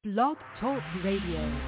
Blog Talk Radio.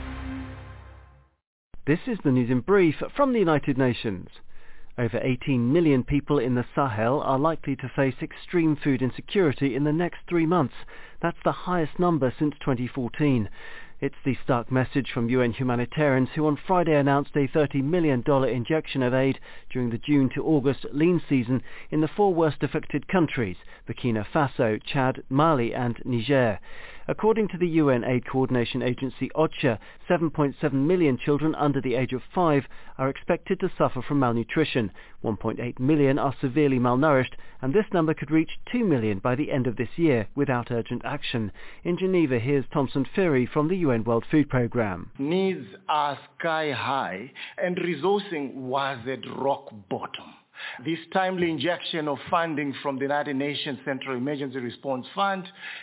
This is the news in brief from the United Nations. Over 18 million people in the Sahel are likely to face extreme food insecurity in the next 3 months. That's the highest number since 2014. It's the stark message from UN humanitarians who on Friday announced a $30 million injection of aid during the June to August lean season in the 4 worst affected countries, Burkina Faso, Chad, Mali and Niger. According to the UN Aid Coordination Agency OCHA, 7.7 million children under the age of 5 are expected to suffer from malnutrition. 1.8 million are severely malnourished, and this number could reach 2 million by the end of this year without urgent action. In Geneva, here's Thompson Fury from the UN World Food Programme. Needs are sky high, and resourcing was at rock bottom. This timely injection of funding from the United Nations Central Emergency Response Fund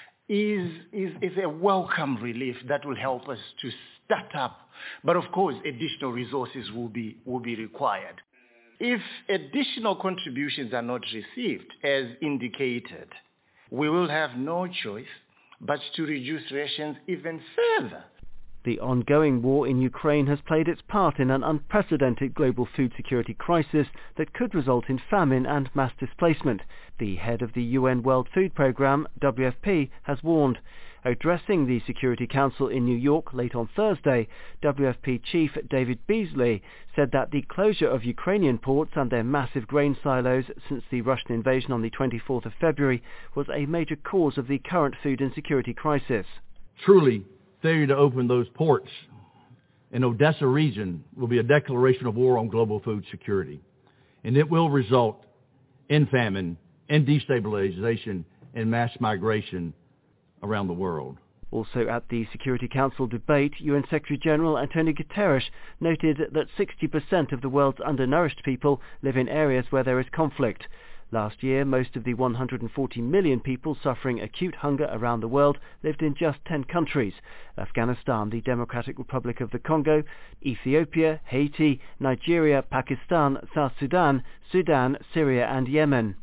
is a welcome relief that will help us to start up. But of course, additional resources will be required. If additional contributions are not received, as indicated, we will have no choice but to reduce rations even further. The ongoing war in Ukraine has played its part in an unprecedented global food security crisis that could result in famine and mass displacement. The head of the UN World Food Programme, WFP, has warned. Addressing the Security Council in New York late on Thursday, WFP chief David Beasley said that the closure of Ukrainian ports and their massive grain silos since the Russian invasion on the 24th of February was a major cause of the current food insecurity crisis. Truly, failure to open those ports in Odessa region will be a declaration of war on global food security, and it will result in famine and destabilization and mass migration around the world. Also at the Security Council debate, UN Secretary General Antonio Guterres noted that 60% of the world's undernourished people live in areas where there is conflict. Last year, most of the 140 million people suffering acute hunger around the world lived in just 10 countries: Afghanistan, the Democratic Republic of the Congo, Ethiopia, Haiti, Nigeria, Pakistan, South Sudan, Sudan, Syria and Yemen.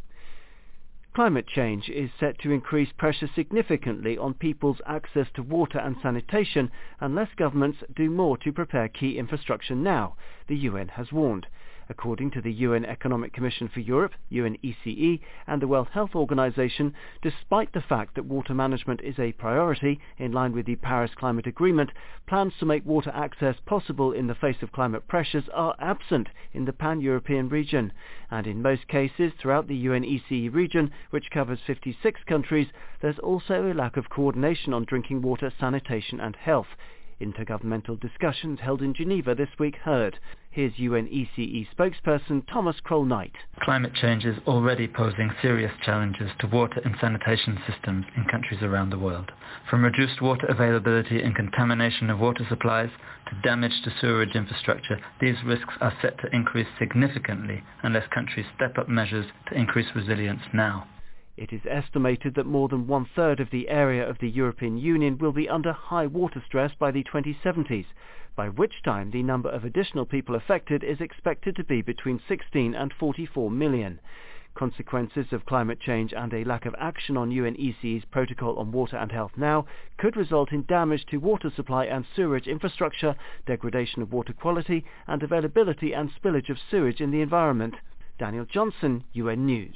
Climate change is set to increase pressure significantly on people's access to water and sanitation unless governments do more to prepare key infrastructure now, the UN has warned. According to the UN Economic Commission for Europe, UNECE, and the World Health Organization, despite the fact that water management is a priority in line with the Paris Climate Agreement, plans to make water access possible in the face of climate pressures are absent in the pan-European region. And in most cases throughout the UNECE region, which covers 56 countries, there's also a lack of coordination on drinking water, sanitation and health. Intergovernmental discussions held in Geneva this week heard. Here's UNECE spokesperson Thomas Kroll-Knight. Climate change is already posing serious challenges to water and sanitation systems in countries around the world. From reduced water availability and contamination of water supplies to damage to sewerage infrastructure, these risks are set to increase significantly unless countries step up measures to increase resilience now. It is estimated that more than 1/3 of the area of the European Union will be under high water stress by the 2070s, by which time the number of additional people affected is expected to be between 16 and 44 million. Consequences of climate change and a lack of action on UNECE's Protocol on Water and Health Now could result in damage to water supply and sewerage infrastructure, degradation of water quality, and availability and spillage of sewage in the environment. Daniel Johnson, UN News.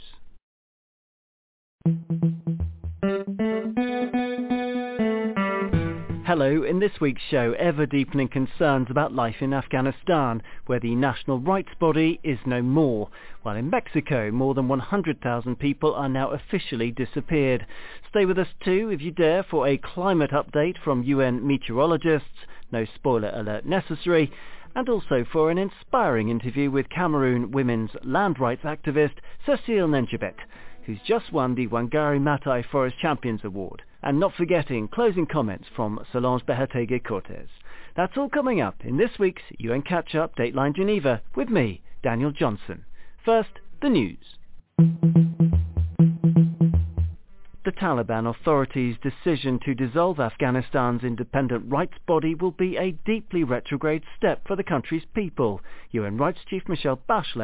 Hello, in this week's show, ever-deepening concerns about life in Afghanistan, where the national rights body is no more, while in Mexico, more than 100,000 people are now officially disappeared. Stay with us too, if you dare, for a climate update from UN meteorologists, no spoiler alert necessary, and also for an inspiring interview with Cameroon women's land rights activist Cecile Nenjabet, who's just won the Wangari Maathai Forest Champions Award. And not forgetting closing comments from Solange Behetege-Cortez. That's all coming up in this week's UN Catch-Up Dateline Geneva with me, Daniel Johnson. First, the news. The Taliban authorities' decision to dissolve Afghanistan's independent rights body will be a deeply retrograde step for the country's people, UN Rights Chief Michelle Bachelet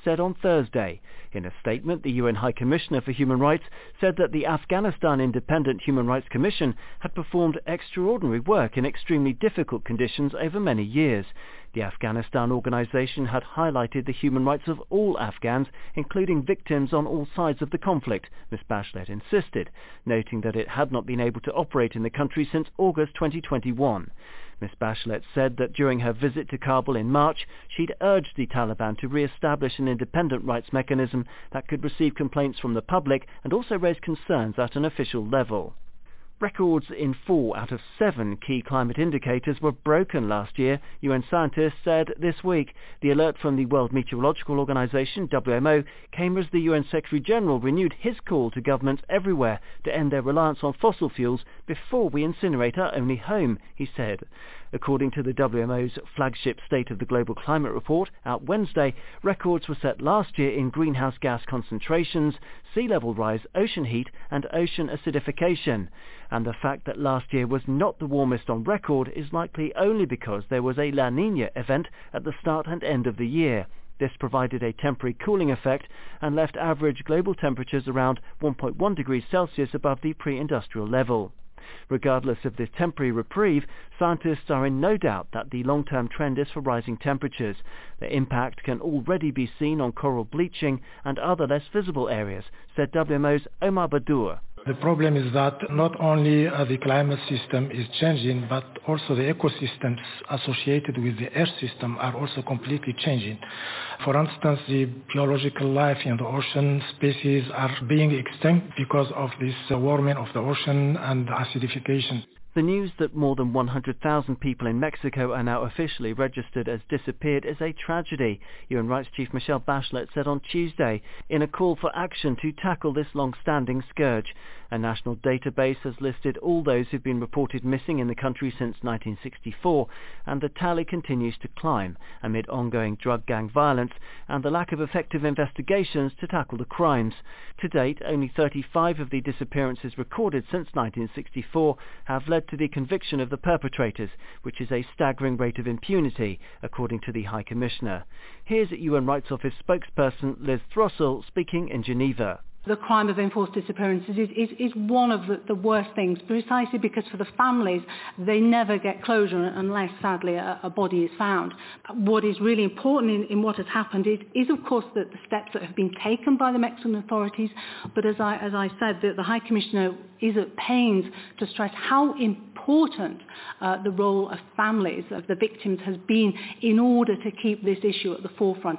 said on Thursday. In a statement, the UN High Commissioner for Human Rights said that the Afghanistan Independent Human Rights Commission had performed extraordinary work in extremely difficult conditions over many years. The Afghanistan organization had highlighted the human rights of all Afghans, including victims on all sides of the conflict, Ms. Bachelet insisted, noting that it had not been able to operate in the country since August 2021. Ms. Bachelet said that during her visit to Kabul in March, she'd urged the Taliban to re-establish an independent rights mechanism that could receive complaints from the public and also raise concerns at an official level. Records in 4 out of 7 key climate indicators were broken last year, UN scientists said this week. The alert from the World Meteorological Organization, WMO, came as the UN Secretary-General renewed his call to governments everywhere to end their reliance on fossil fuels before we incinerate our only home, he said. According to the WMO's flagship State of the Global Climate Report, out Wednesday, records were set last year in greenhouse gas concentrations, sea level rise, ocean heat and ocean acidification. And the fact that last year was not the warmest on record is likely only because there was a La Niña event at the start and end of the year. This provided a temporary cooling effect and left average global temperatures around 1.1 degrees Celsius above the pre-industrial level. Regardless of this temporary reprieve, scientists are in no doubt that the long-term trend is for rising temperatures. The impact can already be seen on coral bleaching and other less visible areas, said WMO's Omar Badur. The problem is that not only the climate system is changing, but also the ecosystems associated with the Earth system are also completely changing. For instance, the biological life in the ocean species are being extinct because of this warming of the ocean and acidification. The news that more than 100,000 people in Mexico are now officially registered as disappeared is a tragedy, UN Rights Chief Michelle Bachelet said on Tuesday, in a call for action to tackle this long-standing scourge. A national database has listed all those who've been reported missing in the country since 1964, and the tally continues to climb amid ongoing drug gang violence and the lack of effective investigations to tackle the crimes. To date, only 35 of the disappearances recorded since 1964 have led to the conviction of the perpetrators, which is a staggering rate of impunity, according to the High Commissioner. Here's UN Rights Office spokesperson Liz Throssell speaking in Geneva. The crime of enforced disappearances is one of the worst things, precisely because for the families, they never get closure unless, sadly, a body is found. What is really important in what has happened is of course, the steps that have been taken by the Mexican authorities, but as I said, the High Commissioner is at pains to stress how important the role of families, of the victims, has been in order to keep this issue at the forefront.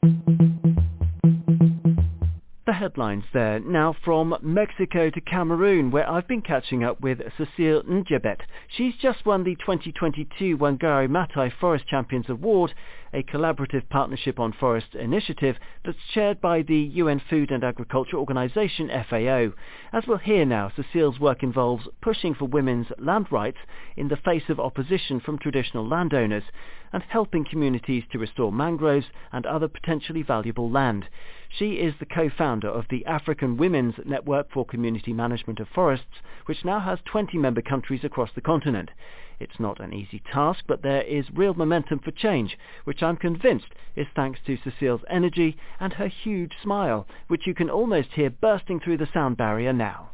The headlines there. Now from Mexico to Cameroon, where I've been catching up with Cecile Njebet. She's just won the 2022 Wangari Maathai Forest Champions Award, a collaborative partnership on forest initiative that's chaired by the UN Food and Agriculture Organization, FAO. As we'll hear now, Cecile's work involves pushing for women's land rights in the face of opposition from traditional landowners and helping communities to restore mangroves and other potentially valuable land. She is the co-founder of the African Women's Network for Community Management of Forests, which now has 20 member countries across the continent. It's not an easy task, but there is real momentum for change, which I'm convinced is thanks to Cecile's energy and her huge smile, which you can almost hear bursting through the sound barrier now.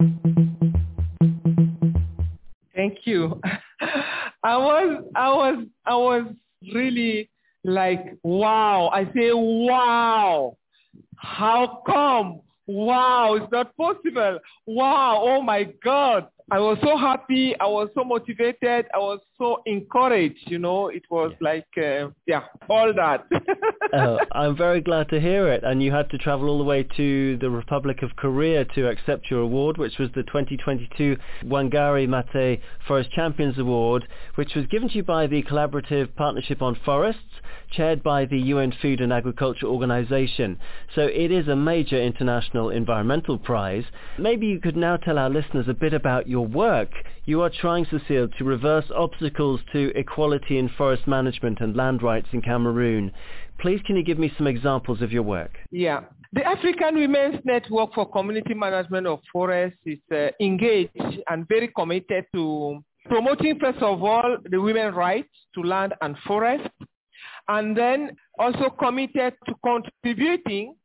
Thank you. I was really like, wow. I say, wow. How come? Wow, it's not possible. Wow, oh my God. I was so happy. I was so motivated. I was so encouraged, It was like, all that. I'm very glad to hear it. And you had to travel all the way to the Republic of Korea to accept your award, which was the 2022 Wangari Maathai Forest Champions Award, which was given to you by the Collaborative Partnership on Forests, chaired by the UN Food and Agriculture Organization. So it is a major international environmental prize. Maybe you could now tell our listeners a bit about your work. You are trying, Cecile, to reverse obstacles to equality in forest management and land rights in Cameroon. Please, can you give me some examples of your work? Yeah. The African Women's Network for Community Management of Forests is engaged and very committed to promoting, first of all, the women's rights to land and forest, and then also committed to contributing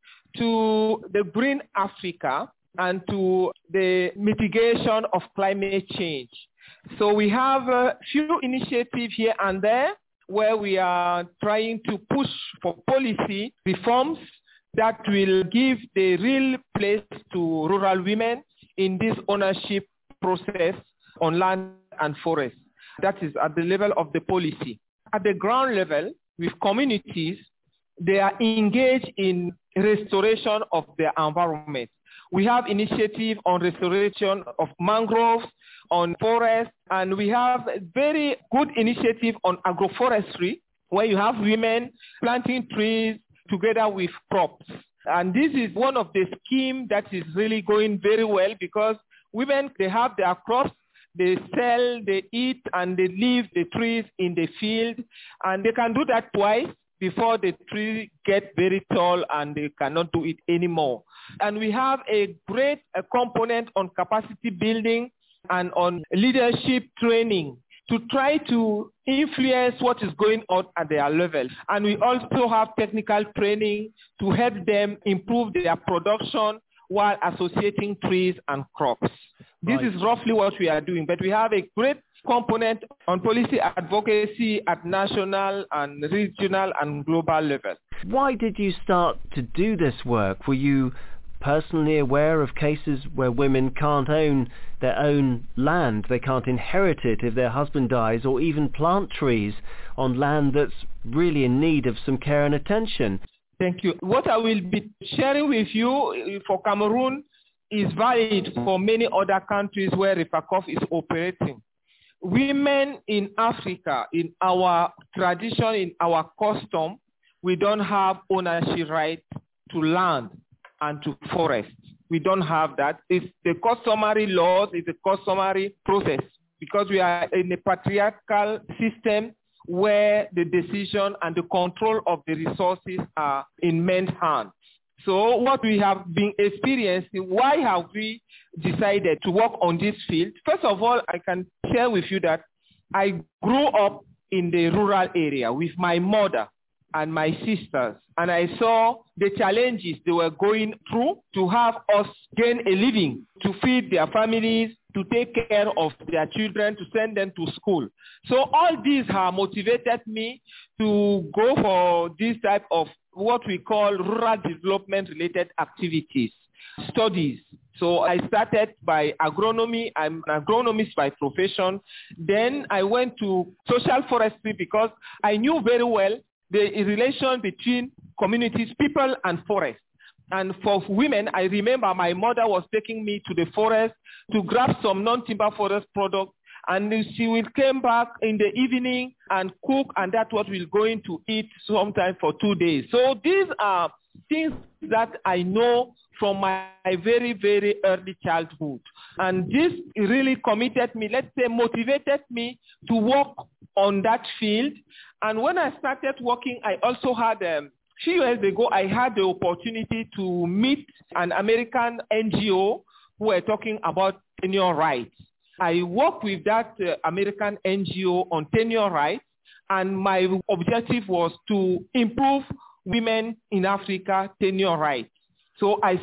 to the Green Africa and to the mitigation of climate change. So we have a few initiatives here and there where we are trying to push for policy reforms that will give the real place to rural women in this ownership process on land and forest. That is at the level of the policy. At the ground level, with communities, they are engaged in restoration of their environment. We have initiative on restoration of mangroves, on forests, and we have a very good initiative on agroforestry, where you have women planting trees together with crops. And this is one of the schemes that is really going very well, because women, they have their crops, they sell, they eat, and they leave the trees in the field, and they can do that twice before the tree gets very tall and they cannot do it anymore. And we have a great component on capacity building and on leadership training to try to influence what is going on at their level. And we also have technical training to help them improve their production while associating trees and crops. This is roughly what we are doing, but we have a great component on policy advocacy at national and regional and global level. Why did you start to do this work? Were you personally aware of cases where women can't own their own land? They can't inherit it if their husband dies, or even plant trees on land that's really in need of some care and attention. Thank you. What I will be sharing with you for Cameroon is valid for many other countries where REFACOF is operating. Women in Africa, in our tradition, in our custom, we don't have ownership right to land and to forest. We don't have that. It's the customary laws, it's a customary process, because we are in a patriarchal system where the decision and the control of the resources are in men's hands. So what we have been experiencing, why have we decided to work on this field? First of all, I can share with you that I grew up in the rural area with my mother and my sisters, and I saw the challenges they were going through to have us gain a living, to feed their families, to take care of their children, to send them to school. So all these have motivated me to go for this type of what we call rural development related activities, studies. So I started by agronomy. I'm an agronomist by profession. Then I went to social forestry because I knew very well the relation between communities, people, and forest. And for women, I remember my mother was taking me to the forest to grab some non-timber forest products, and she will come back in the evening and cook, and that's what we're going to eat sometime for 2 days. So these are things that I know from my very, very early childhood. And this really committed me, let's say motivated me to work on that field. And when I started working, I also had, a few years ago, I had the opportunity to meet an American NGO who were talking about tenure rights. I worked with that American NGO on tenure rights, and my objective was to improve women in Africa tenure rights. So I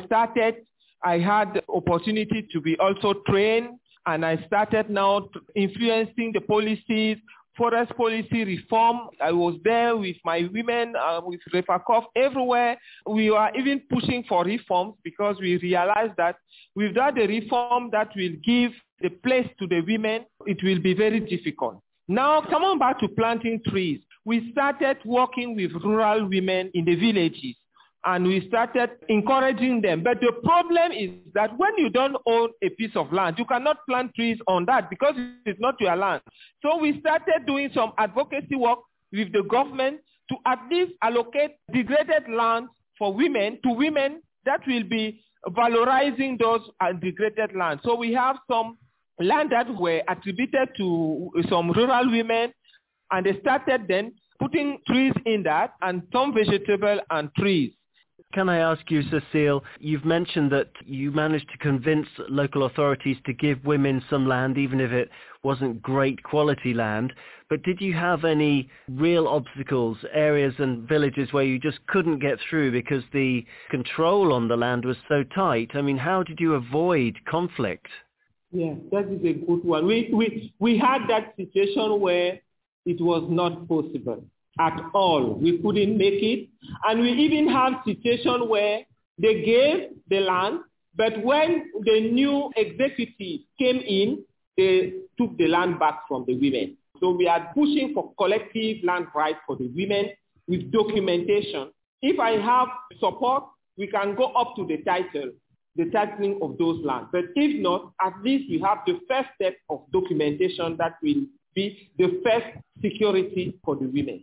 had the opportunity to be also trained, and I started now influencing the policies, forest policy reform. I was there with my women, with REFACOF everywhere. We were even pushing for reforms because we realized that without the reform that will give the place to the women, it will be very difficult. Now, coming back to planting trees, we started working with rural women in the villages, and we started encouraging them. But the problem is that when you don't own a piece of land, you cannot plant trees on that because it's not your land. So we started doing some advocacy work with the government to at least allocate degraded land for women to women that will be valorizing those degraded land. So we have some land that were attributed to some rural women, and they started then putting trees in that, and some vegetable and trees. Can I ask you, Cecile, you've mentioned that you managed to convince local authorities to give women some land, even if it wasn't great quality land. But did you have any real obstacles, areas and villages where you just couldn't get through because the control on the land was so tight? I mean, how did you avoid conflict? Yeah, that is a good one. We had that situation where it was not possible at all. We couldn't make it. And we even have situation where they gave the land, but when the new executive came in, they took the land back from the women. So we are pushing for collective land rights for the women with documentation. If I have support, we can go up to the titling of those lands. But if not, at least we have the first step of documentation that will be the first security for the women.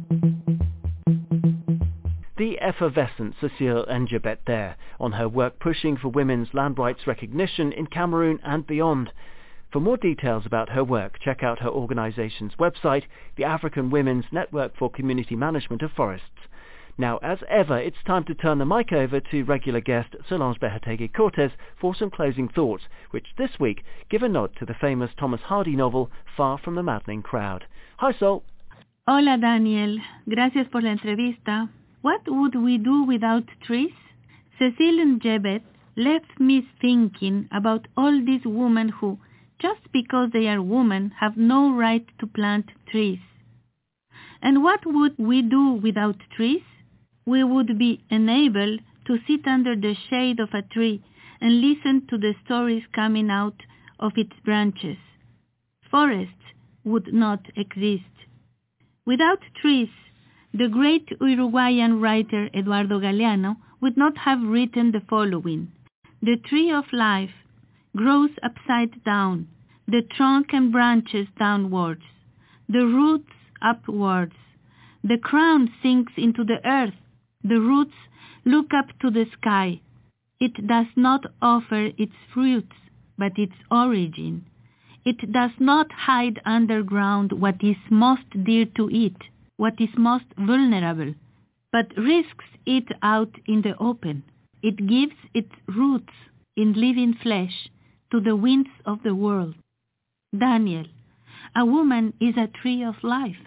The effervescent Cecile Njoubet there on her work pushing for women's land rights recognition in Cameroon and beyond. For more details about her work, check out her organization's website, the African Women's Network for Community Management of Forests. Now, as ever, it's time to turn the mic over to regular guest Solange Behotegue-Cortez for some closing thoughts, which this week give a nod to the famous Thomas Hardy novel, Far from the Maddening Crowd. Hi, Sol. Hola, Daniel. Gracias por la entrevista. What would we do without trees? Cecile Njoubet left me thinking about all these women who, just because they are women, have no right to plant trees. And what would we do without trees? We would be enabled to sit under the shade of a tree and listen to the stories coming out of its branches. Forests would not exist. Without trees, the great Uruguayan writer Eduardo Galeano would not have written the following: "The tree of life grows upside down, the trunk and branches downwards, the roots upwards. The crown sinks into the earth, the roots look up to the sky. It does not offer its fruits, but its origin. It does not hide underground what is most dear to it, what is most vulnerable, but risks it out in the open. It gives its roots in living flesh to the winds of the world." Daniel, a woman is a tree of life.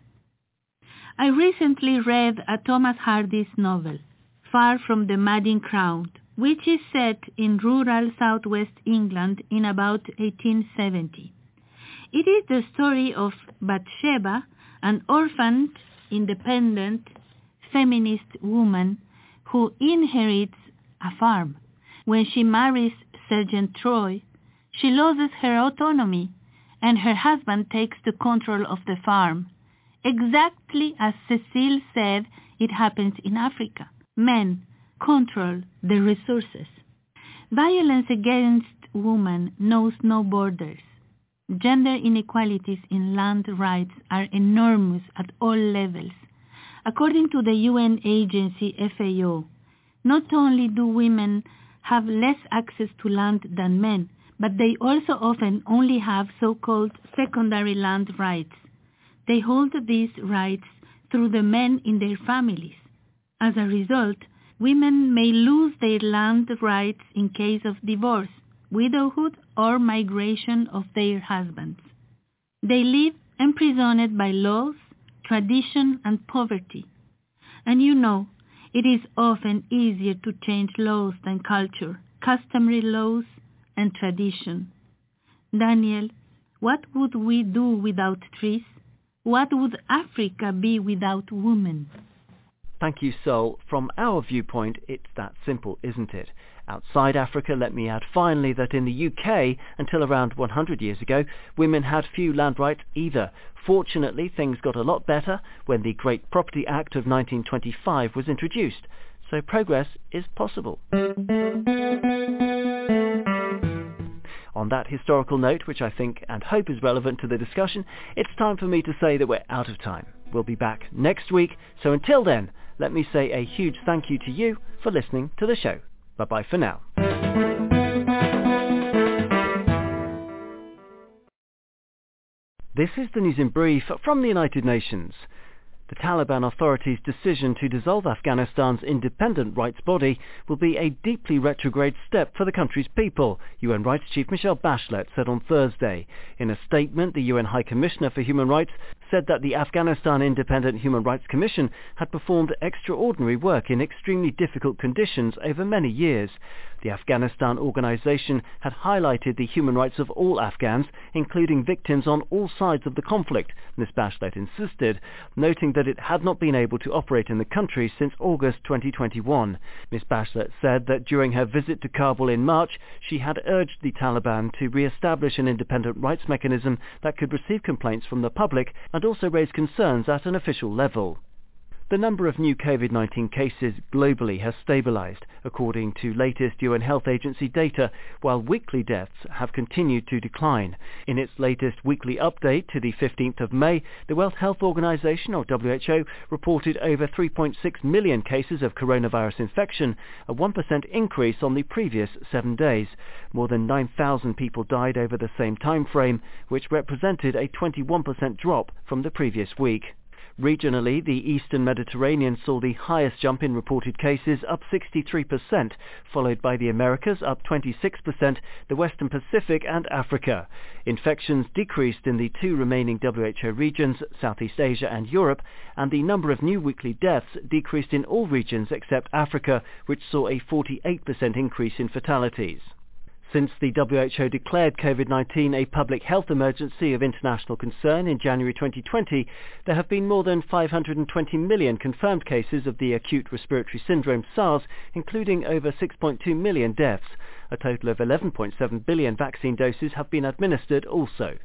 I recently read a Thomas Hardy's novel, Far from the Maddening Crowd, which is set in rural southwest England in about 1870. It is the story of Bathsheba, an orphaned, independent, feminist woman who inherits a farm. When she marries Sergeant Troy, she loses her autonomy, and her husband takes the control of the farm. Exactly as Cecile said it happens in Africa. Men control the resources. Violence against women knows no borders. Gender inequalities in land rights are enormous at all levels. According to the UN agency FAO, not only do women have less access to land than men, but they also often only have so-called secondary land rights. They hold these rights through the men in their families. As a result, women may lose their land rights in case of divorce, widowhood, or migration of their husbands. They live imprisoned by laws, tradition, and poverty. And you know, it is often easier to change laws than culture, customary laws, and tradition. Daniel, what would we do without trees? What would Africa be without women? Thank you, Sol. From our viewpoint, it's that simple, isn't it? Outside Africa, let me add finally that in the UK, until around 100 years ago, women had few land rights either. Fortunately, things got a lot better when the Great Property Act of 1925 was introduced, so progress is possible. On that historical note, which I think and hope is relevant to the discussion, it's time for me to say that we're out of time. We'll be back next week, so until then, let me say a huge thank you to you for listening to the show. Bye-bye for now. This is the news in brief from the United Nations. The Taliban authorities' decision to dissolve Afghanistan's independent rights body will be a deeply retrograde step for the country's people, UN Rights Chief Michelle Bachelet said on Thursday. In a statement, the UN High Commissioner for Human Rights said that the Afghanistan Independent Human Rights Commission had performed extraordinary work in extremely difficult conditions over many years. The Afghanistan organization had highlighted the human rights of all Afghans, including victims on all sides of the conflict, Ms. Bachelet insisted, noting that it had not been able to operate in the country since August 2021. Ms. Bachelet said that during her visit to Kabul in March, she had urged the Taliban to re-establish an independent rights mechanism that could receive complaints from the public and also raise concerns at an official level. The number of new COVID-19 cases globally has stabilized, according to latest UN Health Agency data, while weekly deaths have continued to decline. In its latest weekly update to the 15th of May, the World Health Organization, or WHO, reported over 3.6 million cases of coronavirus infection, a 1% increase on the previous 7 days. More than 9,000 people died over the same time frame, which represented a 21% drop from the previous week. Regionally, the Eastern Mediterranean saw the highest jump in reported cases, up 63%, followed by the Americas, up 26%, the Western Pacific and Africa. Infections decreased in the two remaining WHO regions, Southeast Asia and Europe, and the number of new weekly deaths decreased in all regions except Africa, which saw a 48% increase in fatalities. Since the WHO declared COVID-19 a public health emergency of international concern in January 2020, there have been more than 520 million confirmed cases of the acute respiratory syndrome SARS, including over 6.2 million deaths. A total of 11.7 billion vaccine doses have been administered also.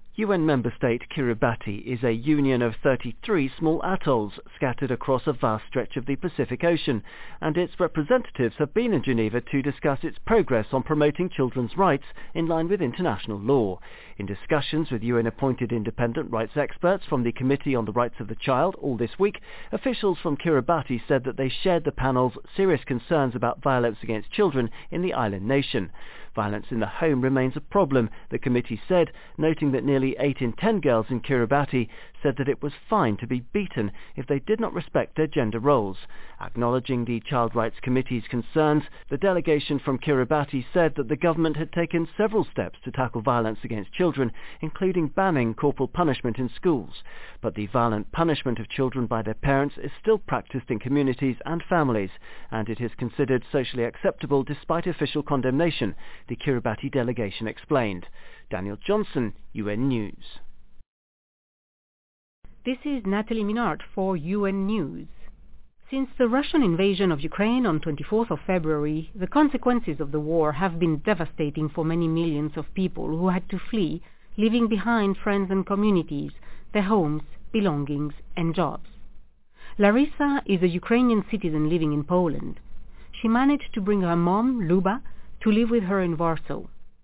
UN member state Kiribati is a union of 33 small atolls scattered across a vast stretch of the Pacific Ocean, and its representatives have been in Geneva to discuss its progress on promoting children's rights in line with international law. In discussions with UN-appointed independent rights experts from the Committee on the Rights of the Child all this week, officials from Kiribati said that they shared the panel's serious concerns about violence against children in the island nation. Violence in the home remains a problem, the committee said, noting that nearly 8 in 10 girls in Kiribati said that it was fine to be beaten if they did not respect their gender roles. Acknowledging the Child Rights Committee's concerns, the delegation from Kiribati said that the government had taken several steps to tackle violence against children, including banning corporal punishment in schools. But the violent punishment of children by their parents is still practiced in communities and families, and it is considered socially acceptable despite official condemnation, the Kiribati delegation explained. Daniel Johnson, UN News. This is Natalie Minard for UN News. Since the Russian invasion of Ukraine on 24th of February, the consequences of the war have been devastating for many millions of people who had to flee, leaving behind friends and communities, their homes, belongings and jobs. Larissa is a Ukrainian citizen living in Poland. She managed to bring her mom, Luba, to live with her in Warsaw.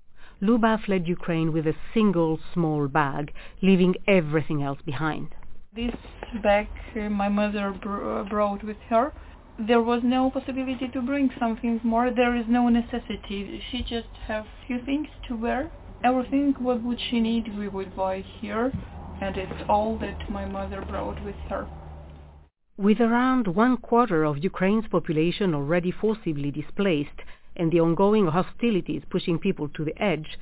Luba fled Ukraine with a single small bag, leaving everything else behind. This bag my mother brought with her. There was no possibility to bring something more. There is no necessity. She just have few things to wear. Everything what would she need we would buy here, and it's all that my mother brought with her. With around 1/4 of Ukraine's population already forcibly displaced and the ongoing hostilities pushing people to the edge,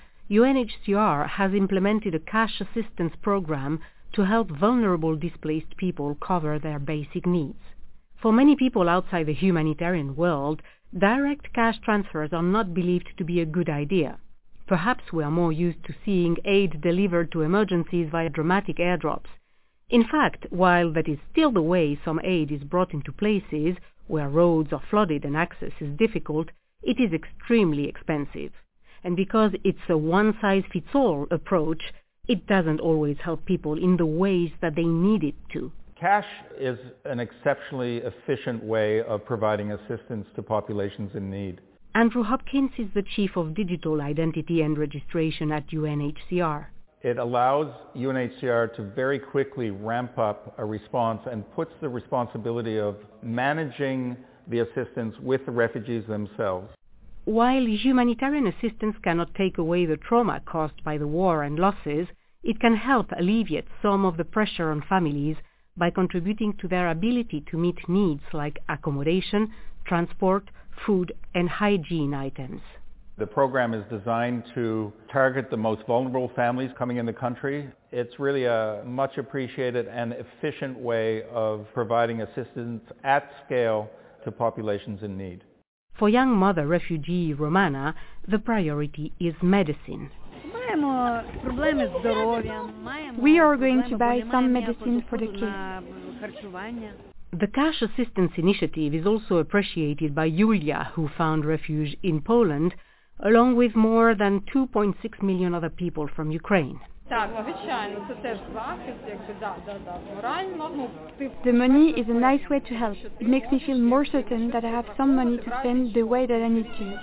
UNHCR has implemented a cash assistance program to help vulnerable displaced people cover their basic needs. For many people outside the humanitarian world, direct cash transfers are not believed to be a good idea. Perhaps we are more used to seeing aid delivered to emergencies via dramatic airdrops. In fact, while that is still the way some aid is brought into places where roads are flooded and access is difficult, it is extremely expensive. And because it's a one-size-fits-all approach, it doesn't always help people in the ways that they need it to. Cash is an exceptionally efficient way of providing assistance to populations in need. Andrew Hopkins is the Chief of Digital Identity and Registration at UNHCR. It allows UNHCR to very quickly ramp up a response and puts the responsibility of managing the assistance with the refugees themselves. While humanitarian assistance cannot take away the trauma caused by the war and losses, it can help alleviate some of the pressure on families by contributing to their ability to meet needs like accommodation, transport, food and hygiene items. The program is designed to target the most vulnerable families coming in the country. It's really a much appreciated and efficient way of providing assistance at scale to populations in need. For young mother refugee Romana, the priority is medicine. We are going to buy some medicine for the kids. The cash assistance initiative is also appreciated by Julia, who found refuge in Poland, along with more than 2.6 million other people from Ukraine. The money is a nice way to help. It makes me feel more certain that I have some money to spend the way that I need to.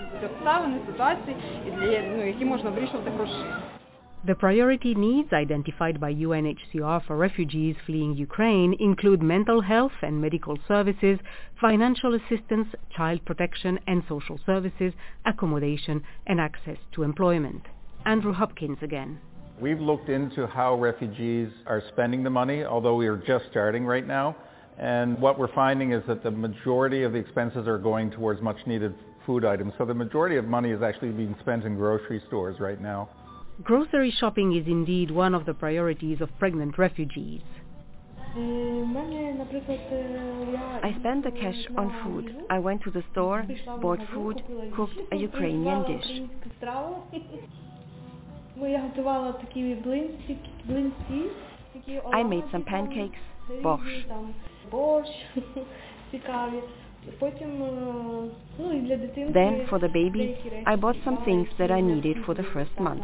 The priority needs identified by UNHCR for refugees fleeing Ukraine include mental health and medical services, financial assistance, child protection and social services, accommodation and access to employment. Andrew Hopkins again. We've looked into how refugees are spending the money, although we are just starting right now. And what we're finding is that the majority of the expenses are going towards much needed food items. So the majority of money is actually being spent in grocery stores right now. Grocery shopping is indeed one of the priorities of pregnant refugees. I spent the cash on food. I went to the store, bought food, cooked a Ukrainian dish. I made some pancakes, borscht. Then, for the baby, I bought some things that I needed for the first month.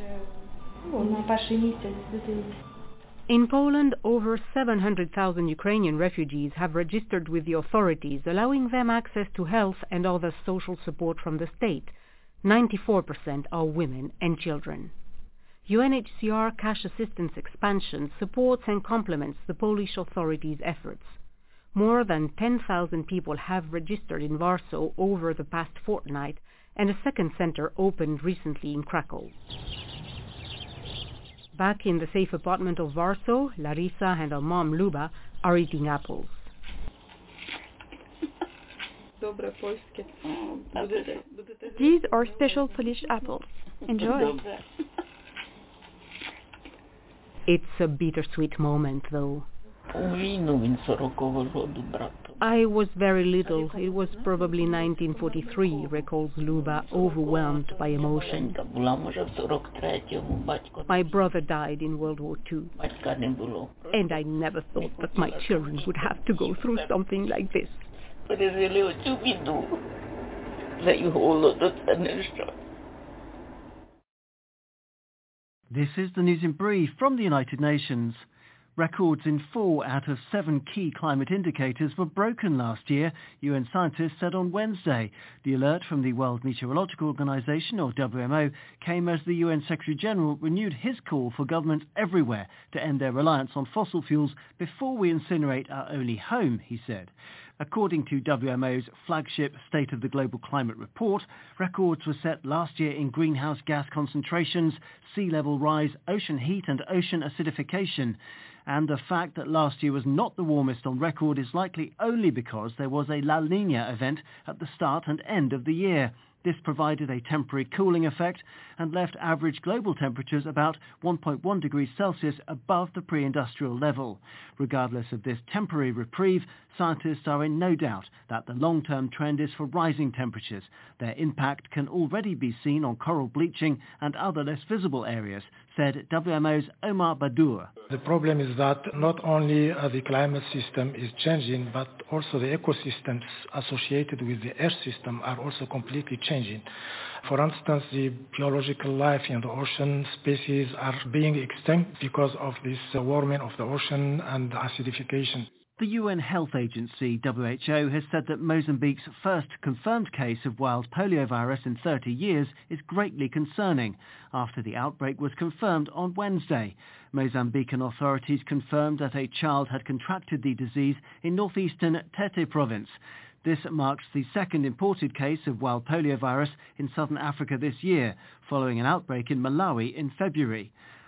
In Poland, over 700,000 Ukrainian refugees have registered with the authorities, allowing them access to health and other social support from the state. 94% are women and children. UNHCR cash assistance expansion supports and complements the Polish authorities' efforts. More than 10,000 people have registered in Warsaw over the past fortnight, and a second center opened recently in Krakow. Back in the safe apartment of Warsaw, Larissa and her mom Luba are eating apples. These are special Polish apples. Enjoy. It's a bittersweet moment, though. I was very little. It was probably 1943, recalls Luba, overwhelmed by emotion. My brother died in World War II, and I never thought that my children would have to go through something like this. This is the news in brief from the United Nations. Records in 4 out of 7 key climate indicators were broken last year, UN scientists said on Wednesday. The alert from the World Meteorological Organization, or WMO, came as the UN Secretary-General renewed his call for governments everywhere to end their reliance on fossil fuels before we incinerate our only home, he said. According to WMO's flagship State of the Global Climate Report, records were set last year in greenhouse gas concentrations, sea level rise, ocean heat and ocean acidification. And the fact that last year was not the warmest on record is likely only because there was a La Niña event at the start and end of the year. This provided a temporary cooling effect and left average global temperatures about 1.1 degrees Celsius above the pre-industrial level. Regardless of this temporary reprieve, scientists are in no doubt that the long-term trend is for rising temperatures. Their impact can already be seen on coral bleaching and other less visible areas, said WMO's Omar Badur. The problem is that not only the climate system is changing, but also the ecosystems associated with the Earth system are also completely changing. For instance, the biological life in the ocean species are being extinct because of this warming of the ocean and acidification. The UN Health Agency, WHO, has said that Mozambique's first confirmed case of wild poliovirus in 30 years is greatly concerning after the outbreak was confirmed on Wednesday. Mozambican authorities confirmed that a child had contracted the disease in northeastern Tete province. This marks the second imported case of wild poliovirus in southern Africa this year, following an outbreak in Malawi in February.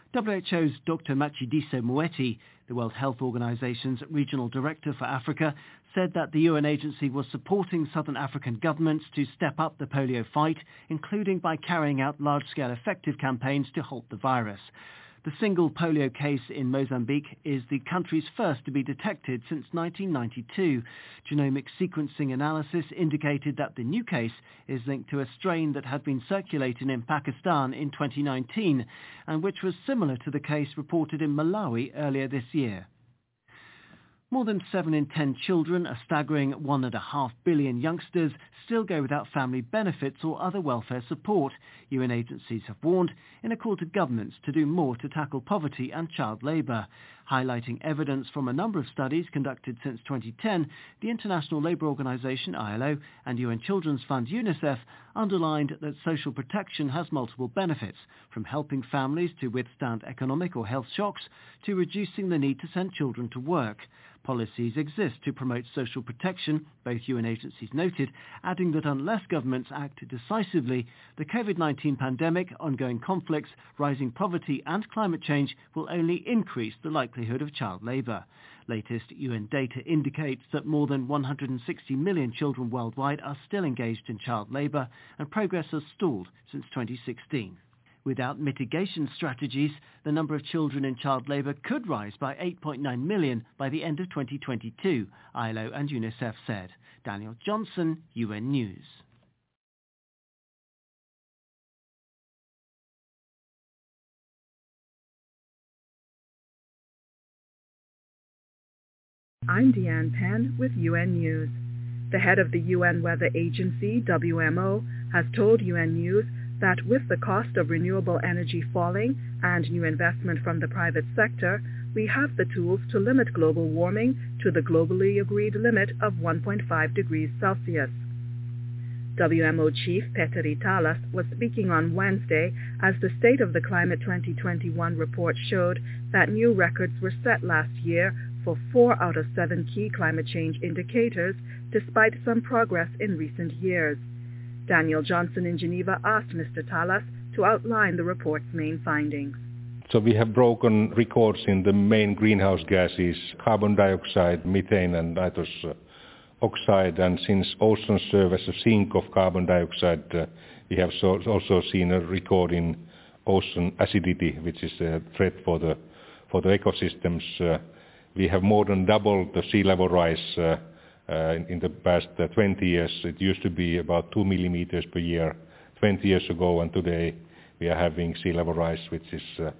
WHO's Dr. Matshidiso Moeti, the World Health Organization's regional director for Africa, said that the UN agency was supporting southern African governments to step up the polio fight, including by carrying out large-scale effective campaigns to halt the virus. The single polio case in Mozambique is the country's first to be detected since 1992. Genomic sequencing analysis indicated that the new case is linked to a strain that had been circulating in Pakistan in 2019 and which was similar to the case reported in Malawi earlier this year. More than 7 in 10 children, a staggering 1.5 billion youngsters, still go without family benefits or other welfare support. UN agencies have warned in a call to governments to do more to tackle poverty and child labour. Highlighting evidence from a number of studies conducted since 2010, the International Labour Organization, ILO, and UN Children's Fund, UNICEF, underlined that social protection has multiple benefits, from helping families to withstand economic or health shocks to reducing the need to send children to work. Policies exist to promote social protection, both UN agencies noted, adding that unless governments act decisively, the COVID-19 pandemic, ongoing conflicts, rising poverty and climate change will only increase the likelihood of child labour. Latest UN data indicates that more than 160 million children worldwide are still engaged in child labour, and progress has stalled since 2016. Without mitigation strategies, the number of children in child labour could rise by 8.9 million by the end of 2022, ILO and UNICEF said. Daniel Johnson, UN News. I'm Deanne Penn with UN News. The head of the UN Weather Agency, WMO, has told UN News that with the cost of renewable energy falling and new investment from the private sector, we have the tools to limit global warming to the globally agreed limit of 1.5 degrees Celsius. WMO Chief Petteri Talas was speaking on Wednesday as the State of the Climate 2021 report showed that new records were set last year for 4 out of 7 key climate change indicators, despite some progress in recent years. Daniel Johnson in Geneva asked Mr. Talas to outline the report's main findings. So we have broken records in the main greenhouse gases, carbon dioxide, methane and nitrous oxide, and since oceans serve as a sink of carbon dioxide, we have also seen a record in ocean acidity, which is a threat for the ecosystems. We have more than doubled the sea level rise in the past 20 years. It used to be about 2 millimeters per year 20 years ago, and today we are having sea level rise which is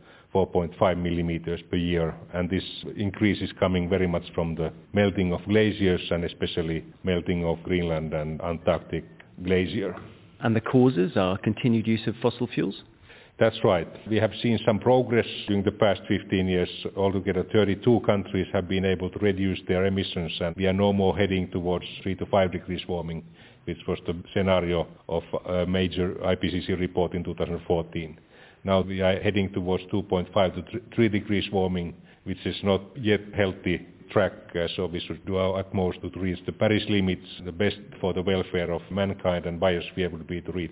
4.5 millimeters per year, and this increase is coming very much from the melting of glaciers and especially melting of Greenland and Antarctic glacier. And the causes are continued use of fossil fuels? That's right. We have seen some progress during the past 15 years. Altogether 32 countries have been able to reduce their emissions, and we are no more heading towards 3 to 5 degrees warming, which was the scenario of a major IPCC report in 2014. Now we are heading towards 2.5 to 3 degrees warming, which is not yet healthy track, so we should do our utmost to reach the Paris limits. The best for the welfare of mankind and biosphere would be to reach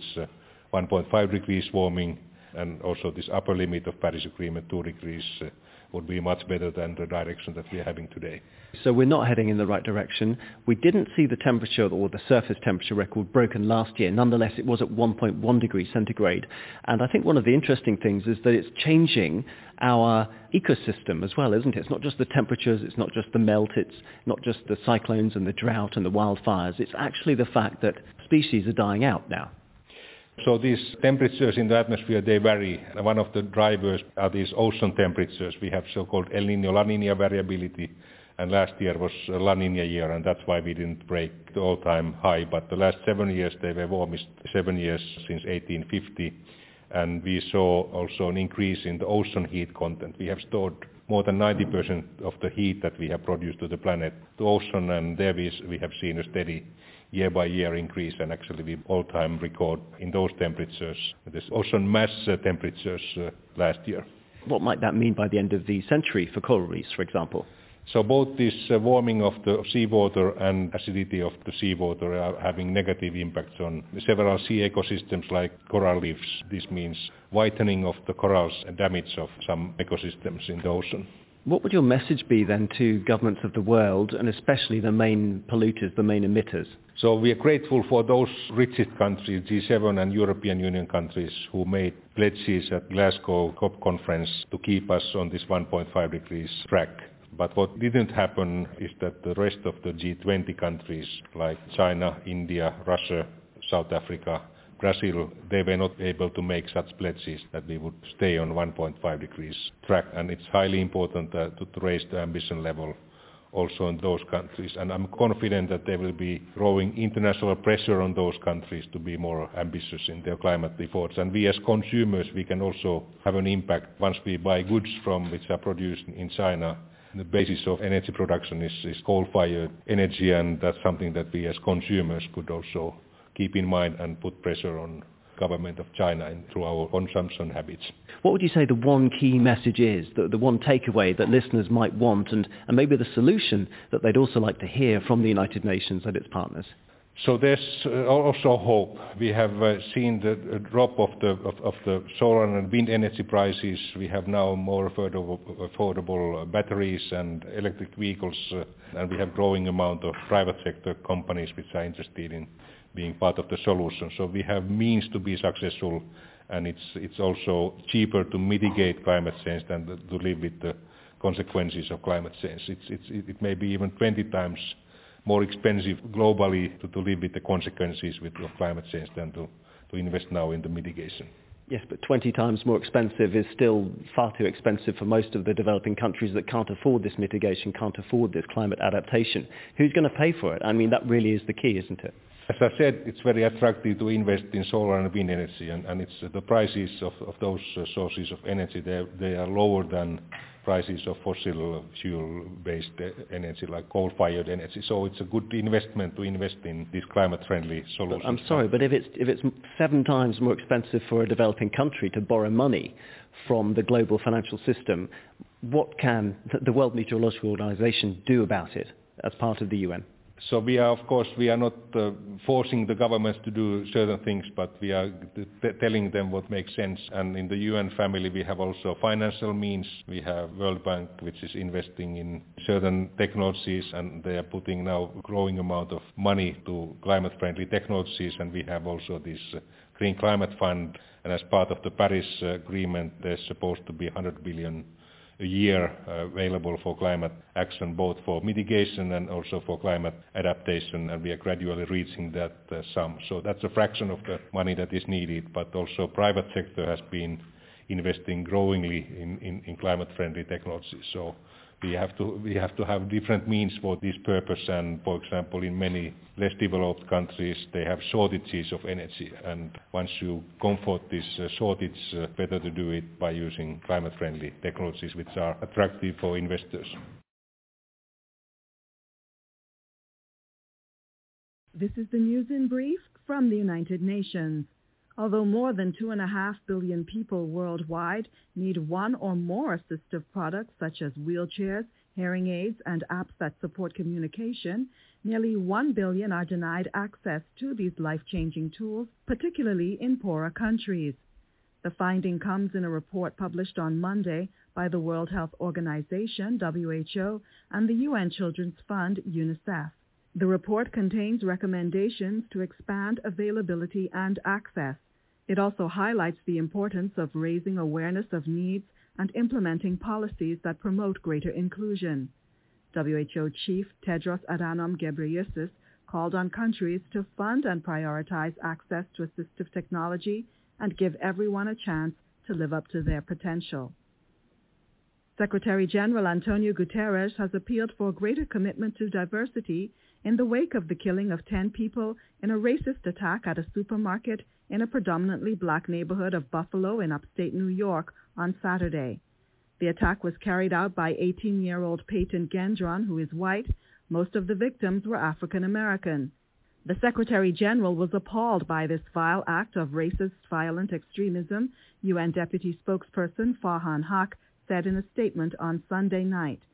1.5 degrees warming, and also this upper limit of Paris Agreement, 2 degrees, would be much better than the direction that we are having today. So we're not heading in the right direction. We didn't see the temperature or the surface temperature record broken last year. Nonetheless, it was at 1.1 degrees centigrade. And I think one of the interesting things is that it's changing our ecosystem as well, isn't it? It's not just the temperatures, it's not just the melt, it's not just the cyclones and the drought and the wildfires. It's actually the fact that species are dying out now. So these temperatures in the atmosphere, they vary. One of the drivers are these ocean temperatures. We have so-called El Niño, La Niña variability, and last year was a La Niña year, and that's why we didn't break the all-time high. But the last 7 years, they were warmest 7 years since 1850, and we saw also an increase in the ocean heat content. We have stored more than 90% of the heat that we have produced to the planet, the ocean, and there we have seen a steady year-by-year increase, and actually we all-time record in those temperatures, this ocean mass temperatures last year. What might that mean by the end of the century for coral reefs, for example? So both this warming of the seawater and acidity of the seawater are having negative impacts on several sea ecosystems like coral reefs. This means whitening of the corals and damage of some ecosystems in the ocean. What would your message be then to governments of the world, and especially the main polluters, the main emitters? So we are grateful for those richest countries, G7 and European Union countries, who made pledges at Glasgow COP conference to keep us on this 1.5 degrees track. But what didn't happen is that the rest of the G20 countries like China, India, Russia, South Africa, Brazil, they were not able to make such pledges that we would stay on 1.5 degrees track. And it's highly important to raise the ambition level also in those countries. And I'm confident that there will be growing international pressure on those countries to be more ambitious in their climate efforts. And we as consumers, we can also have an impact once we buy goods which are produced in China. The basis of energy production is coal-fired energy, and that's something that we as consumers could also keep in mind and put pressure on government of China through our consumption habits. What would you say the one key message is, the one takeaway that listeners might want, and maybe the solution that they'd also like to hear from the United Nations and its partners? So there's also hope. We have seen the drop of the solar and wind energy prices. We have now more affordable batteries and electric vehicles, and we have growing amount of private sector companies which are interested in being part of the solution. So we have means to be successful, and it's also cheaper to mitigate climate change than to live with the consequences of climate change. It may be even 20 times more expensive globally to live with the consequences of climate change than to invest now in the mitigation. Yes, but 20 times more expensive is still far too expensive for most of the developing countries that can't afford this mitigation, can't afford this climate adaptation. Who's going to pay for it? I mean, that really is the key, isn't it? As I said, it's very attractive to invest in solar and wind energy, and it's the prices of those sources of energy, they are lower than prices of fossil fuel-based energy like coal-fired energy. So it's a good investment to invest in these climate-friendly solutions. I'm sorry, but if it's 7 times more expensive for a developing country to borrow money from the global financial system, what can the World Meteorological Organization do about it as part of the UN? So we are not forcing the governments to do certain things, but we are telling them what makes sense. And in the UN family, we have also financial means. We have World Bank, which is investing in certain technologies, and they are putting now a growing amount of money to climate-friendly technologies. And we have also this Green Climate Fund. And as part of the Paris Agreement, there's supposed to be 100 billion a year available for climate action, both for mitigation and also for climate adaptation, and we are gradually reaching that sum. So that's a fraction of the money that is needed, but also private sector has been investing growingly in climate-friendly technologies. So we have to have different means for this purpose, and for example in many less developed countries they have shortages of energy, and once you comfort this shortage, better to do it by using climate-friendly technologies which are attractive for investors. This is the news in brief from the United Nations. Although more than 2.5 billion people worldwide need one or more assistive products such as wheelchairs, hearing aids, and apps that support communication, nearly 1 billion are denied access to these life-changing tools, particularly in poorer countries. The finding comes in a report published on Monday by the World Health Organization, WHO, and the UN Children's Fund, UNICEF. The report contains recommendations to expand availability and access. It also highlights the importance of raising awareness of needs and implementing policies that promote greater inclusion. WHO Chief Tedros Adhanom Ghebreyesus called on countries to fund and prioritize access to assistive technology and give everyone a chance to live up to their potential. Secretary General Antonio Guterres has appealed for greater commitment to diversity in the wake of the killing of 10 people in a racist attack at a supermarket in a predominantly black neighborhood of Buffalo in upstate New York on Saturday. The attack was carried out by 18-year-old Peyton Gendron, who is white. Most of the victims were African American. The Secretary General was appalled by this vile act of racist violent extremism, UN Deputy Spokesperson Farhan Haq said in a statement on Sunday night.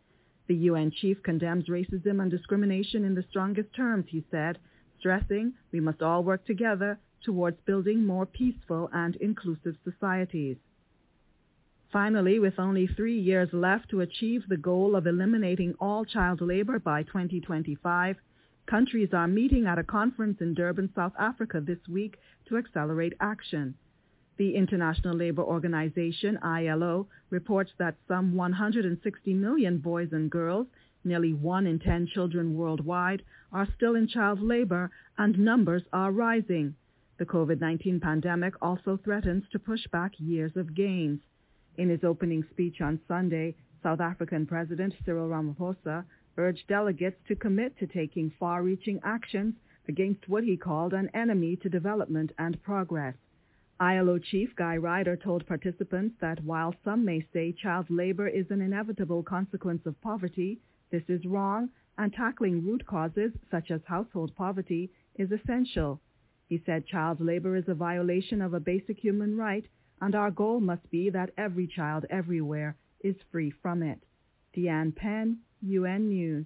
The UN chief condemns racism and discrimination in the strongest terms, he said, stressing we must all work together towards building more peaceful and inclusive societies. Finally, with only 3 years left to achieve the goal of eliminating all child labor by 2025, countries are meeting at a conference in Durban, South Africa this week to accelerate action. The International Labour Organization, ILO, reports that some 160 million boys and girls, nearly 1 in 10 children worldwide, are still in child labor, and numbers are rising. The COVID-19 pandemic also threatens to push back years of gains. In his opening speech on Sunday, South African President Cyril Ramaphosa urged delegates to commit to taking far-reaching actions against what he called an enemy to development and progress. ILO Chief Guy Ryder told participants that while some may say child labor is an inevitable consequence of poverty, this is wrong, and tackling root causes such as household poverty is essential. He said child labor is a violation of a basic human right, and our goal must be that every child everywhere is free from it. Deanne Penn, UN News.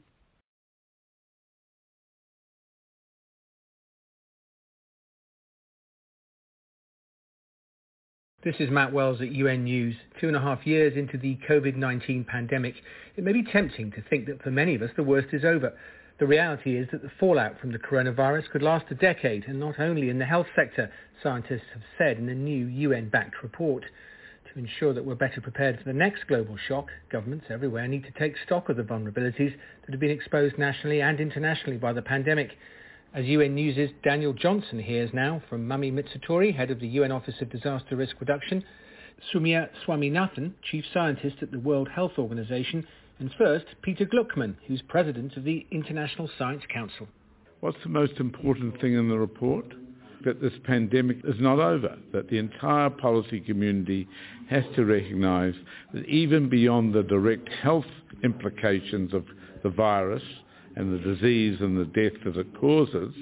This is Matt Wells at UN News. 2.5 years into the COVID-19 pandemic, it may be tempting to think that for many of us the worst is over. The reality is that the fallout from the coronavirus could last a decade, and not only in the health sector, scientists have said in a new UN-backed report. To ensure that we're better prepared for the next global shock, governments everywhere need to take stock of the vulnerabilities that have been exposed nationally and internationally by the pandemic. As UN News' Daniel Johnson hears now from Mami Mitsutori, head of the UN Office of Disaster Risk Reduction, Soumya Swaminathan, chief scientist at the World Health Organization, and first, Peter Gluckman, who's president of the International Science Council. What's the most important thing in the report? That this pandemic is not over, that the entire policy community has to recognize that even beyond the direct health implications of the virus and the disease and the death that it causes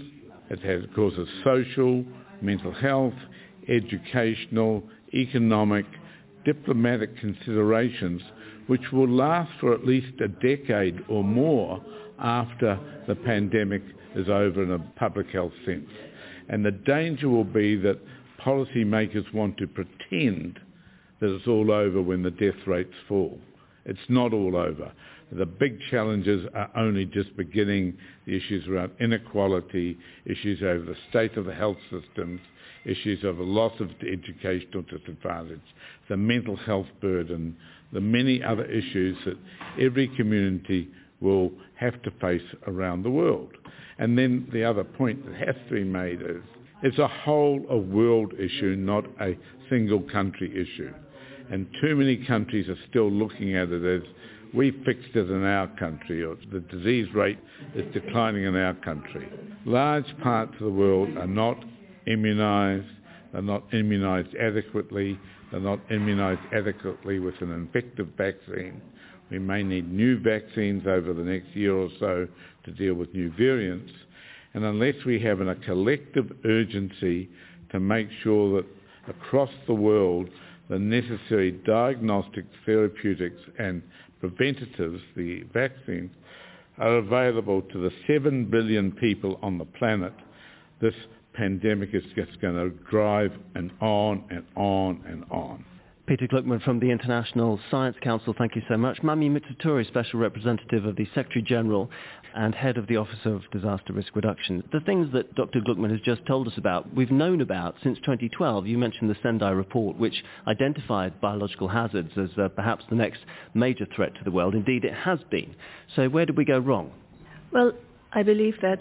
social, mental health, educational, economic, diplomatic considerations which will last for at least a decade or more after the pandemic is over in a public health sense. And the danger will be that policymakers want to pretend that it's all over when the death rates fall. It's not all over. The big challenges are only just beginning. The issues around inequality, issues over the state of the health systems, issues of a loss of educational disadvantage, the mental health burden, the many other issues that every community will have to face around the world. And then the other point that has to be made is it's a whole of world issue, not a single country issue. And too many countries are still looking at it as we fixed it in our country, or the disease rate is declining in our country. Large parts of the world are not immunized, they're not immunized adequately, they're not immunized adequately with an effective vaccine. We may need new vaccines over the next year or so to deal with new variants. And unless we have a collective urgency to make sure that across the world the necessary diagnostic therapeutics and preventatives, the vaccines, are available to the 7 billion people on the planet, this pandemic is just going to drive and on and on and on. Peter Gluckman from the International Science Council, thank you so much. Mami Mitsutori, Special Representative of the Secretary General and Head of the Office of Disaster Risk Reduction. The things that Dr. Gluckman has just told us about, we've known about since 2012. You mentioned the Sendai report, which identified biological hazards as perhaps the next major threat to the world. Indeed, it has been. So where did we go wrong? Well, I believe that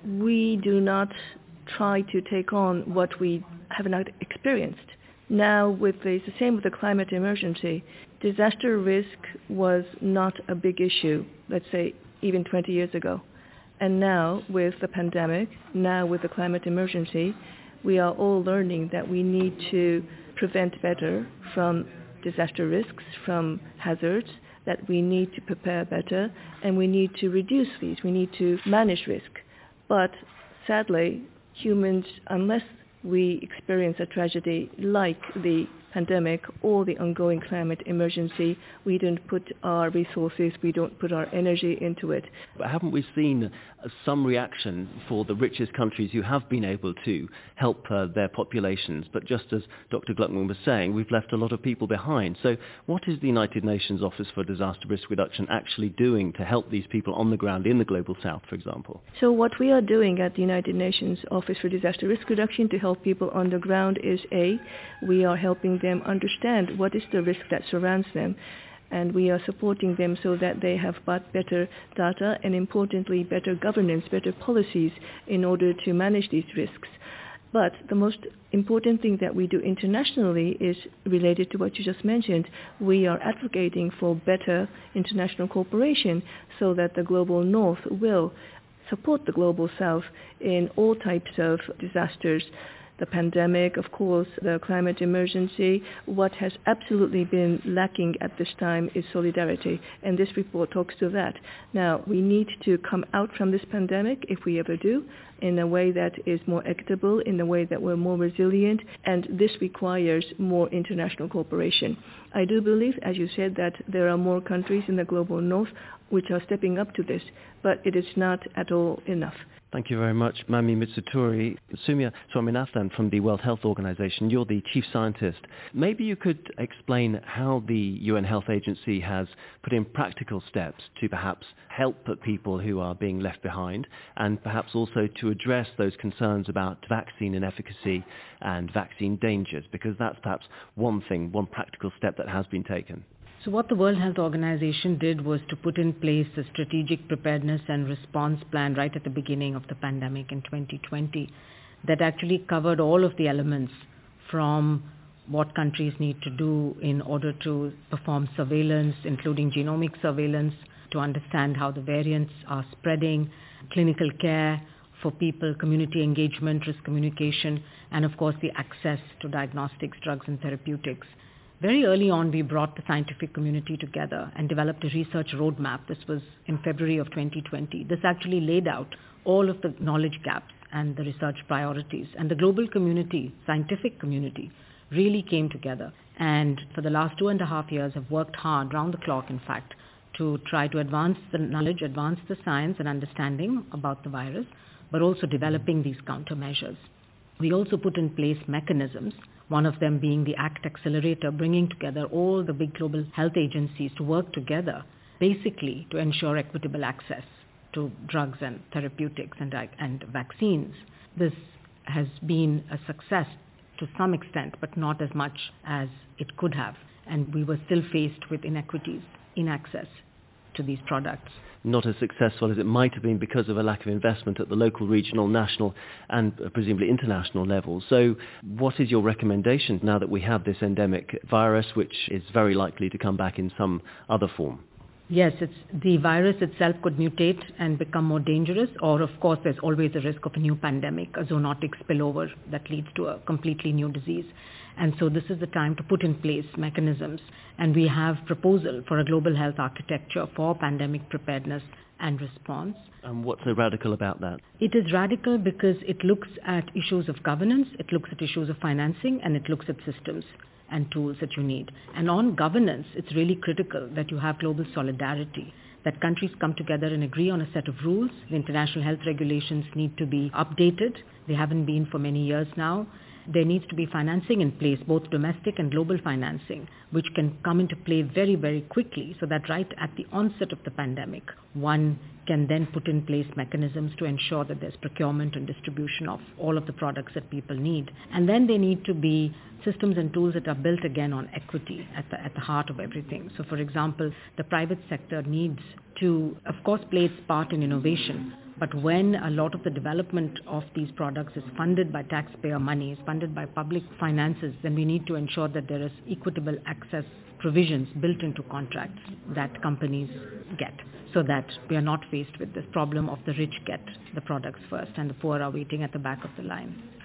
we do not try to take on what we have not experienced. Now, it's the same with the climate emergency. Disaster risk was not a big issue, let's say, even 20 years ago. And now, with the pandemic, now with the climate emergency, we are all learning that we need to prevent better from disaster risks, from hazards, that we need to prepare better, and we need to reduce these. We need to manage risk. But sadly, humans, unless we experience a tragedy like the pandemic or the ongoing climate emergency, we don't put our resources, we don't put our energy into it. But haven't we seen some reaction for the richest countries who have been able to help their populations? But just as Dr. Gluckman was saying, we've left a lot of people behind. So what is the United Nations Office for Disaster Risk Reduction actually doing to help these people on the ground in the Global South, for example? So what we are doing at the United Nations Office for Disaster Risk Reduction to help people on the ground is we are helping them understand what is the risk that surrounds them, and we are supporting them so that they have got better data and, importantly, better governance, better policies in order to manage these risks. But the most important thing that we do internationally is related to what you just mentioned. We are advocating for better international cooperation so that the global north will support the global south in all types of disasters. The pandemic, of course, the climate emergency. What has absolutely been lacking at this time is solidarity, and this report talks to that. Now, we need to come out from this pandemic, if we ever do, in a way that is more equitable, in a way that we're more resilient, and this requires more international cooperation. I do believe, as you said, that there are more countries in the global north which are stepping up to this, but it is not at all enough. Thank you very much, Mami Mitsuturi. Soumya Swaminathan from the World Health Organization, you're the chief scientist. Maybe you could explain how the UN Health Agency has put in practical steps to perhaps help people who are being left behind, and perhaps also to address those concerns about vaccine inefficacy and vaccine dangers, because that's perhaps one practical step that has been taken. So what the World Health Organization did was to put in place a strategic preparedness and response plan right at the beginning of the pandemic in 2020 that actually covered all of the elements, from what countries need to do in order to perform surveillance, including genomic surveillance, to understand how the variants are spreading, clinical care for people, community engagement, risk communication, and of course the access to diagnostics, drugs and therapeutics. Very early on, we brought the scientific community together and developed a research roadmap. This was in February of 2020. This actually laid out all of the knowledge gaps and the research priorities. And the global community, scientific community, really came together. And for the last 2.5 years have worked hard, round the clock in fact, to try to advance the knowledge, advance the science and understanding about the virus, but also developing these countermeasures. We also put in place mechanisms, one of them being the ACT Accelerator, bringing together all the big global health agencies to work together, basically to ensure equitable access to drugs and therapeutics and vaccines. This has been a success to some extent, but not as much as it could have. And we were still faced with inequities in access to these products. Not as successful as it might have been because of a lack of investment at the local, regional, national and presumably international level. So what is your recommendation now that we have this endemic virus, which is very likely to come back in some other form? Yes, the virus itself could mutate and become more dangerous, or of course there's always a risk of a new pandemic, a zoonotic spillover that leads to a completely new disease. And so this is the time to put in place mechanisms. And we have proposal for a global health architecture for pandemic preparedness and response. And what's so radical about that? It is radical because it looks at issues of governance, it looks at issues of financing, and it looks at systems and tools that you need. And on governance, it's really critical that you have global solidarity, that countries come together and agree on a set of rules. The international health regulations need to be updated. They haven't been for many years now. There needs to be financing in place, both domestic and global financing, which can come into play very, very quickly, so that right at the onset of the pandemic, one can then put in place mechanisms to ensure that there's procurement and distribution of all of the products that people need. And then there need to be systems and tools that are built again on equity at the heart of everything. So for example, the private sector needs to, of course, play its part in innovation. But when a lot of the development of these products is funded by taxpayer money, is funded by public finances, then we need to ensure that there is equitable access provisions built into contracts that companies get, so that we are not faced with this problem of the rich get the products first and the poor are waiting at the back of the line.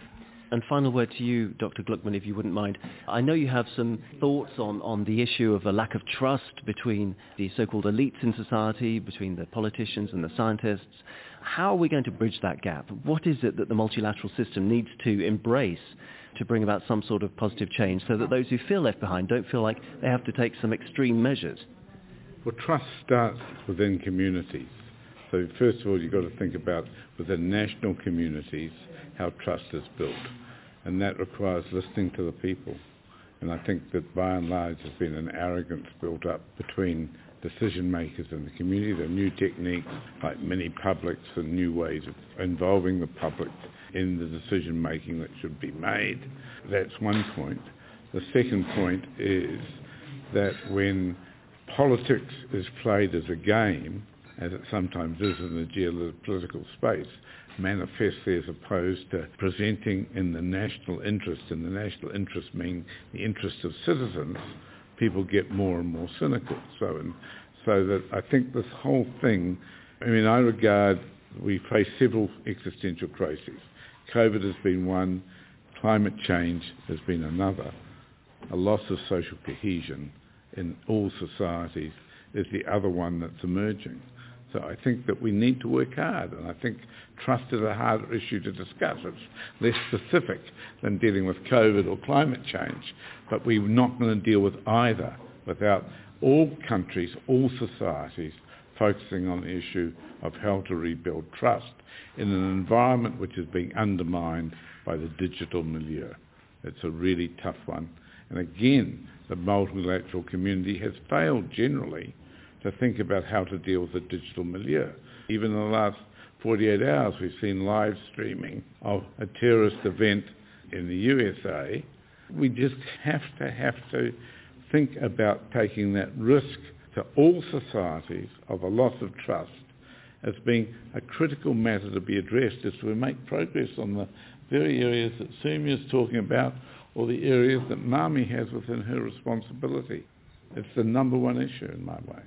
And final word to you, Dr. Gluckman, if you wouldn't mind. I know you have some thoughts on the issue of a lack of trust between the so-called elites in society, between the politicians and the scientists. How are we going to bridge that gap? What is it that the multilateral system needs to embrace to bring about some sort of positive change so that those who feel left behind don't feel like they have to take some extreme measures? Well, trust starts within communities. So first of all, you've got to think about within national communities how trust is built. And that requires listening to the people. And I think that by and large there's been an arrogance built up between decision makers in the community. There are new techniques like mini publics and new ways of involving the public in the decision making that should be made. That's one point. The second point is that when politics is played as a game, as it sometimes is in the geopolitical space, manifestly as opposed to presenting in the national interest, and the national interest meaning the interest of citizens, people get more and more cynical. So that I think this whole thing, I regard we face several existential crises. COVID has been one, climate change has been another. A loss of social cohesion in all societies is the other one that's emerging. So I think that we need to work hard, and I think trust is a harder issue to discuss. It's less specific than dealing with COVID or climate change, but we're not going to deal with either without all countries, all societies focusing on the issue of how to rebuild trust in an environment which is being undermined by the digital milieu. It's a really tough one. And again, the multilateral community has failed generally to think about how to deal with the digital milieu. Even in the last 48 hours, we've seen live streaming of a terrorist event in the USA. We just have to think about taking that risk to all societies of a loss of trust as being a critical matter to be addressed as we make progress on the very areas that Sumi is talking about, or the areas that Mami has within her responsibility. It's the number one issue in my way.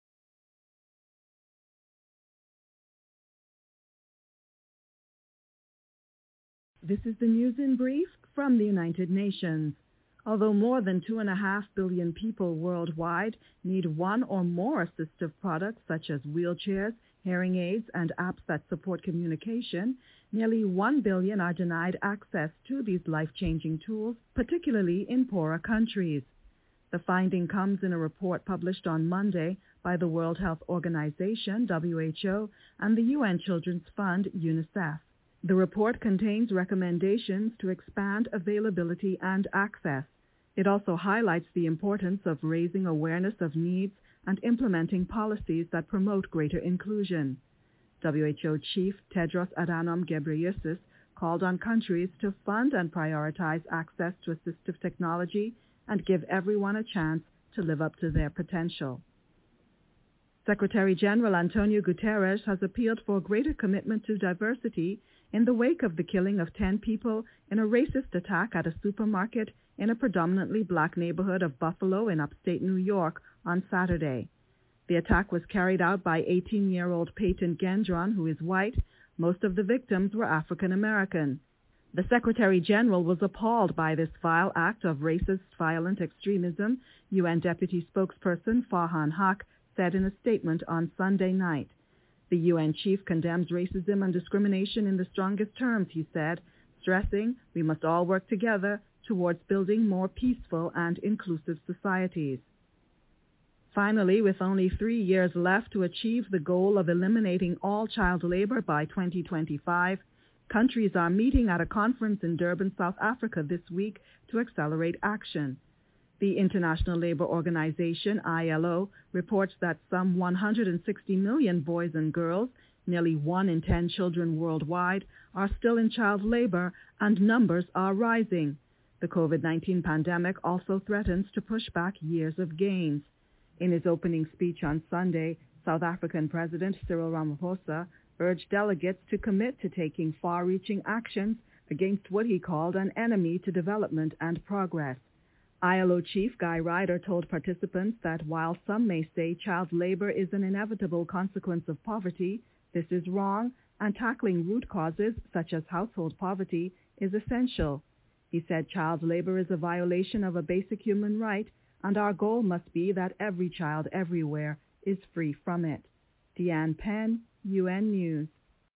This is the news in brief from the United Nations. Although more than 2.5 billion people worldwide need one or more assistive products such as wheelchairs, hearing aids, and apps that support communication, nearly 1 billion are denied access to these life-changing tools, particularly in poorer countries. The finding comes in a report published on Monday by the World Health Organization, WHO, and the UN Children's Fund, UNICEF. The report contains recommendations to expand availability and access. It also highlights the importance of raising awareness of needs and implementing policies that promote greater inclusion. WHO Chief Tedros Adhanom Ghebreyesus called on countries to fund and prioritize access to assistive technology and give everyone a chance to live up to their potential. Secretary General Antonio Guterres has appealed for greater commitment to diversity in the wake of the killing of 10 people in a racist attack at a supermarket in a predominantly black neighborhood of Buffalo in upstate New York on Saturday. The attack was carried out by 18-year-old Peyton Gendron, who is white. Most of the victims were African American. The Secretary General was appalled by this vile act of racist violent extremism, UN Deputy Spokesperson Farhan Haq said in a statement on Sunday night. The UN chief condemns racism and discrimination in the strongest terms, he said, stressing we must all work together towards building more peaceful and inclusive societies. Finally, with only 3 years left to achieve the goal of eliminating all child labor by 2025, countries are meeting at a conference in Durban, South Africa this week to accelerate action. The International Labour Organization, ILO, reports that some 160 million boys and girls, nearly 1 in 10 children worldwide, are still in child labor, and numbers are rising. The COVID-19 pandemic also threatens to push back years of gains. In his opening speech on Sunday, South African President Cyril Ramaphosa urged delegates to commit to taking far-reaching actions against what he called an enemy to development and progress. ILO Chief Guy Ryder told participants that while some may say child labor is an inevitable consequence of poverty, this is wrong, and tackling root causes such as household poverty is essential. He said child labor is a violation of a basic human right, and our goal must be that every child everywhere is free from it. Deanne Penn, UN News.